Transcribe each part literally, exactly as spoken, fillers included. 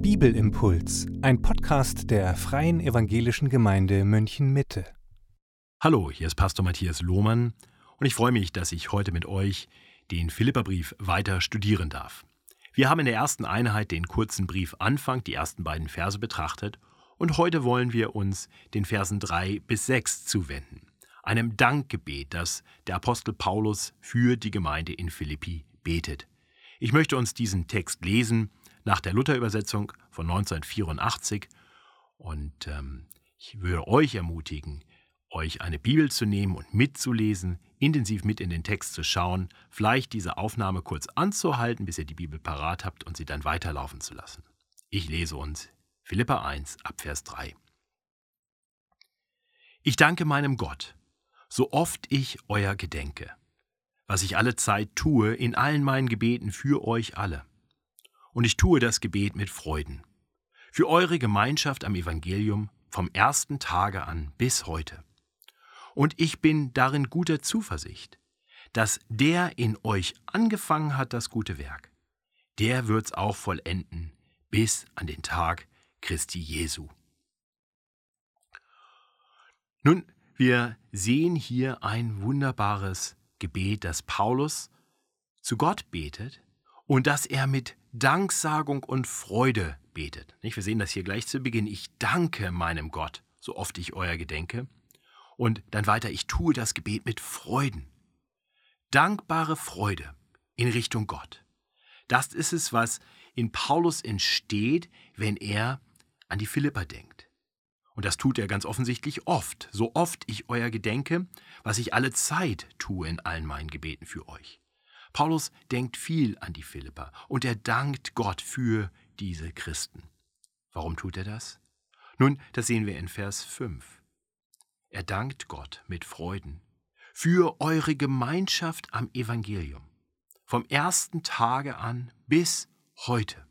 Bibelimpuls, ein Podcast der Freien Evangelischen Gemeinde München-Mitte. Hallo, hier ist Pastor Matthias Lohmann und ich freue mich, dass ich heute mit euch den Philipperbrief weiter studieren darf. Wir haben in der ersten Einheit den kurzen Brief Anfang, die ersten beiden Verse betrachtet und heute wollen wir uns den Versen drei bis sechs zuwenden, einem Dankgebet, das der Apostel Paulus für die Gemeinde in Philippi betet. Ich möchte uns diesen Text lesen nach der Luther-Übersetzung von neunzehnhundertvierundachtzig und ähm, ich würde euch ermutigen, euch eine Bibel zu nehmen und mitzulesen, intensiv mit in den Text zu schauen, vielleicht diese Aufnahme kurz anzuhalten, bis ihr die Bibel parat habt und sie dann weiterlaufen zu lassen. Ich lese uns Philipper eins ab Vers drei. Ich danke meinem Gott, so oft ich euer gedenke, was ich alle Zeit tue in allen meinen Gebeten für euch alle. Und ich tue das Gebet mit Freuden, für eure Gemeinschaft am Evangelium vom ersten Tage an bis heute. Und ich bin darin guter Zuversicht, dass der in euch angefangen hat das gute Werk, der wird's auch vollenden bis an den Tag Christi Jesu. Nun, wir sehen hier ein wunderbares Gebet, das Paulus zu Gott betet und das er mit Danksagung und Freude betet. Wir sehen das hier gleich zu Beginn. Ich danke meinem Gott, so oft ich euer gedenke. Und dann weiter, ich tue das Gebet mit Freuden. Dankbare Freude in Richtung Gott. Das ist es, was in Paulus entsteht, wenn er an die Philipper denkt. Und das tut er ganz offensichtlich oft. So oft ich euer gedenke, was ich alle Zeit tue in allen meinen Gebeten für euch. Paulus denkt viel an die Philipper und er dankt Gott für diese Christen. Warum tut er das? Nun, das sehen wir in Vers fünf. Er dankt Gott mit Freuden für eure Gemeinschaft am Evangelium, vom ersten Tage an bis heute.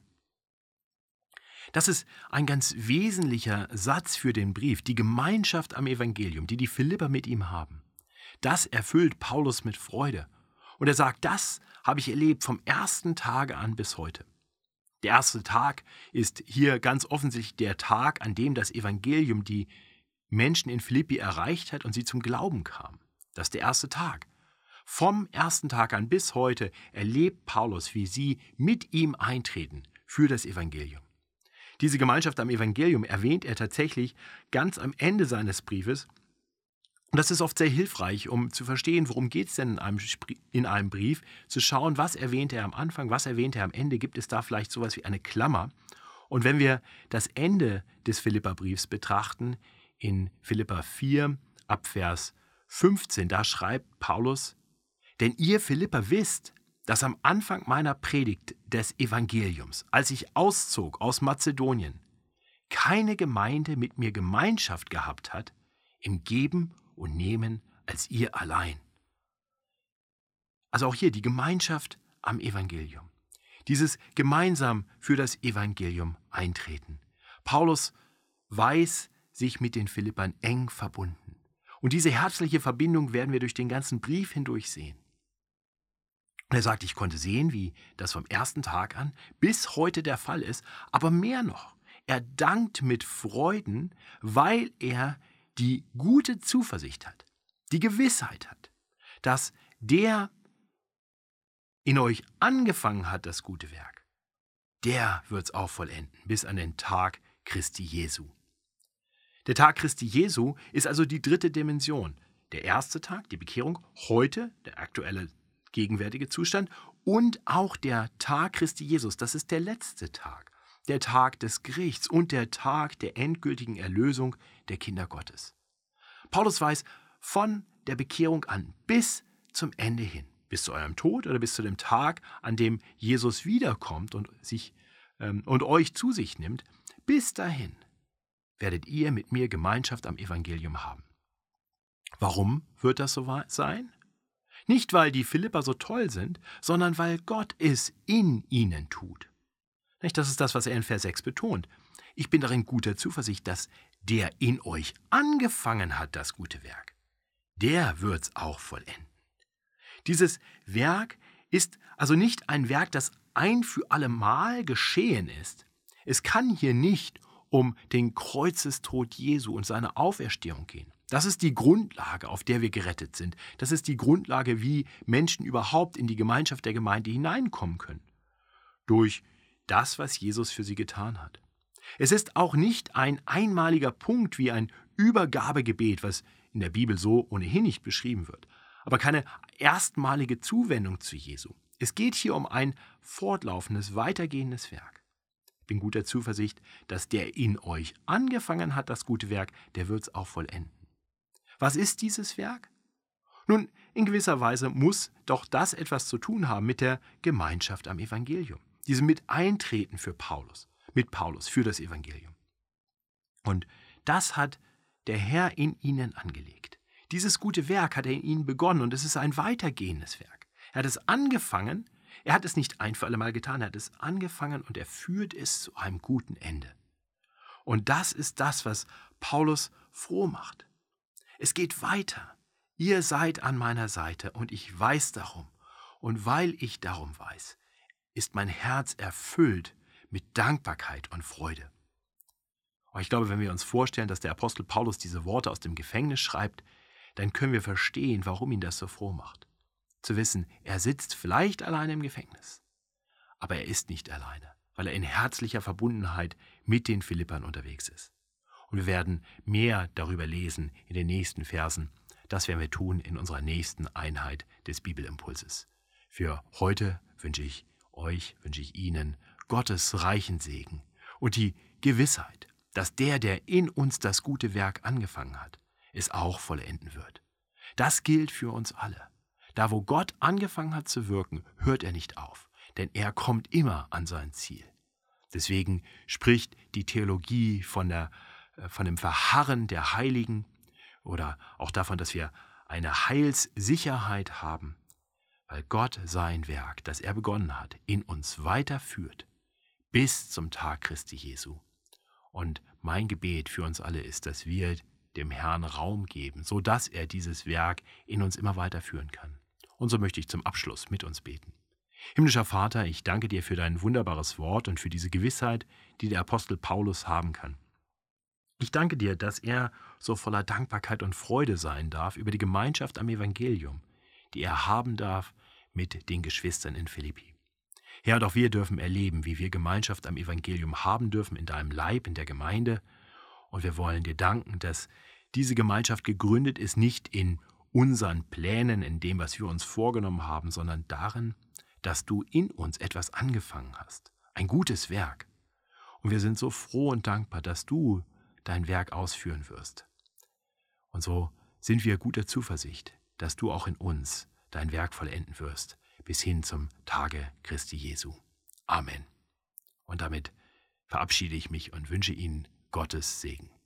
Das ist ein ganz wesentlicher Satz für den Brief, die Gemeinschaft am Evangelium, die die Philipper mit ihm haben. Das erfüllt Paulus mit Freude. Und er sagt, das habe ich erlebt vom ersten Tage an bis heute. Der erste Tag ist hier ganz offensichtlich der Tag, an dem das Evangelium die Menschen in Philippi erreicht hat und sie zum Glauben kamen. Das ist der erste Tag. Vom ersten Tag an bis heute erlebt Paulus, wie sie mit ihm eintreten für das Evangelium. Diese Gemeinschaft am Evangelium erwähnt er tatsächlich ganz am Ende seines Briefes. Und das ist oft sehr hilfreich, um zu verstehen, worum geht es denn in einem, in einem Brief, zu schauen, was erwähnt er am Anfang, was erwähnt er am Ende, gibt es da vielleicht sowas wie eine Klammer. Und wenn wir das Ende des Philipperbriefs betrachten, in Philipper vier, ab Vers fünfzehn, da schreibt Paulus, denn ihr Philipper wisst, dass am Anfang meiner Predigt des Evangeliums, als ich auszog aus Mazedonien, keine Gemeinde mit mir Gemeinschaft gehabt hat, im Geben und Nehmen als ihr allein. Also auch hier die Gemeinschaft am Evangelium. Dieses gemeinsam für das Evangelium eintreten. Paulus weiß sich mit den Philippern eng verbunden. Und diese herzliche Verbindung werden wir durch den ganzen Brief hindurch sehen. Und er sagt, ich konnte sehen, wie das vom ersten Tag an bis heute der Fall ist, aber mehr noch, er dankt mit Freuden, weil er die gute Zuversicht hat, die Gewissheit hat, dass der in euch angefangen hat, das gute Werk, der wird es auch vollenden, bis an den Tag Christi Jesu. Der Tag Christi Jesu ist also die dritte Dimension. Der erste Tag, die Bekehrung, heute, der aktuelle gegenwärtige Zustand und auch der Tag Christi Jesus, das ist der letzte Tag. Der Tag des Gerichts und der Tag der endgültigen Erlösung der Kinder Gottes. Paulus weiß von der Bekehrung an bis zum Ende hin, bis zu eurem Tod oder bis zu dem Tag, an dem Jesus wiederkommt und, sich, ähm, und euch zu sich nimmt, bis dahin werdet ihr mit mir Gemeinschaft am Evangelium haben. Warum wird das so sein? Nicht, weil die Philipper so toll sind, sondern weil Gott es in ihnen tut. Das ist das, was er in Vers sechs betont. Ich bin darin guter Zuversicht, dass der in euch angefangen hat, das gute Werk, der wird's auch vollenden. Dieses Werk ist also nicht ein Werk, das ein für allemal geschehen ist. Es kann hier nicht um den Kreuzestod Jesu und seine Auferstehung gehen. Das ist die Grundlage, auf der wir gerettet sind. Das ist die Grundlage, wie Menschen überhaupt in die Gemeinschaft der Gemeinde hineinkommen können. Durch das, was Jesus für sie getan hat. Es ist auch nicht ein einmaliger Punkt wie ein Übergabegebet, was in der Bibel so ohnehin nicht beschrieben wird, aber keine erstmalige Zuwendung zu Jesu. Es geht hier um ein fortlaufendes, weitergehendes Werk. Ich bin guter Zuversicht, dass der in euch angefangen hat, das gute Werk, der wird es auch vollenden. Was ist dieses Werk? Nun, in gewisser Weise muss doch das etwas zu tun haben mit der Gemeinschaft am Evangelium. Diesem Miteintreten für Paulus, mit Paulus für das Evangelium. Und das hat der Herr in ihnen angelegt. Dieses gute Werk hat er in ihnen begonnen und es ist ein weitergehendes Werk. Er hat es angefangen, er hat es nicht ein für alle Mal getan, er hat es angefangen und er führt es zu einem guten Ende. Und das ist das, was Paulus froh macht. Es geht weiter. Ihr seid an meiner Seite und ich weiß darum. Und weil ich darum weiß, ist mein Herz erfüllt mit Dankbarkeit und Freude. Und ich glaube, wenn wir uns vorstellen, dass der Apostel Paulus diese Worte aus dem Gefängnis schreibt, dann können wir verstehen, warum ihn das so froh macht. Zu wissen, er sitzt vielleicht alleine im Gefängnis, aber er ist nicht alleine, weil er in herzlicher Verbundenheit mit den Philippern unterwegs ist. Und wir werden mehr darüber lesen in den nächsten Versen. Das werden wir tun in unserer nächsten Einheit des Bibelimpulses. Für heute wünsche ich euch, wünsche ich Ihnen Gottes reichen Segen und die Gewissheit, dass der, der in uns das gute Werk angefangen hat, es auch vollenden wird. Das gilt für uns alle. Da, wo Gott angefangen hat zu wirken, hört er nicht auf, denn er kommt immer an sein Ziel. Deswegen spricht die Theologie von, der, von dem Verharren der Heiligen oder auch davon, dass wir eine Heilssicherheit haben, weil Gott sein Werk, das er begonnen hat, in uns weiterführt bis zum Tag Christi Jesu. Und mein Gebet für uns alle ist, dass wir dem Herrn Raum geben, sodass er dieses Werk in uns immer weiterführen kann. Und so möchte ich zum Abschluss mit uns beten. Himmlischer Vater, ich danke dir für dein wunderbares Wort und für diese Gewissheit, die der Apostel Paulus haben kann. Ich danke dir, dass er so voller Dankbarkeit und Freude sein darf über die Gemeinschaft am Evangelium, die er haben darf mit den Geschwistern in Philippi. Herr, und auch wir dürfen erleben, wie wir Gemeinschaft am Evangelium haben dürfen in deinem Leib, in der Gemeinde. Und wir wollen dir danken, dass diese Gemeinschaft gegründet ist, nicht in unseren Plänen, in dem, was wir uns vorgenommen haben, sondern darin, dass du in uns etwas angefangen hast. Ein gutes Werk. Und wir sind so froh und dankbar, dass du dein Werk ausführen wirst. Und so sind wir guter Zuversicht, dass du auch in uns dein Werk vollenden wirst, bis hin zum Tage Christi Jesu. Amen. Und damit verabschiede ich mich und wünsche Ihnen Gottes Segen.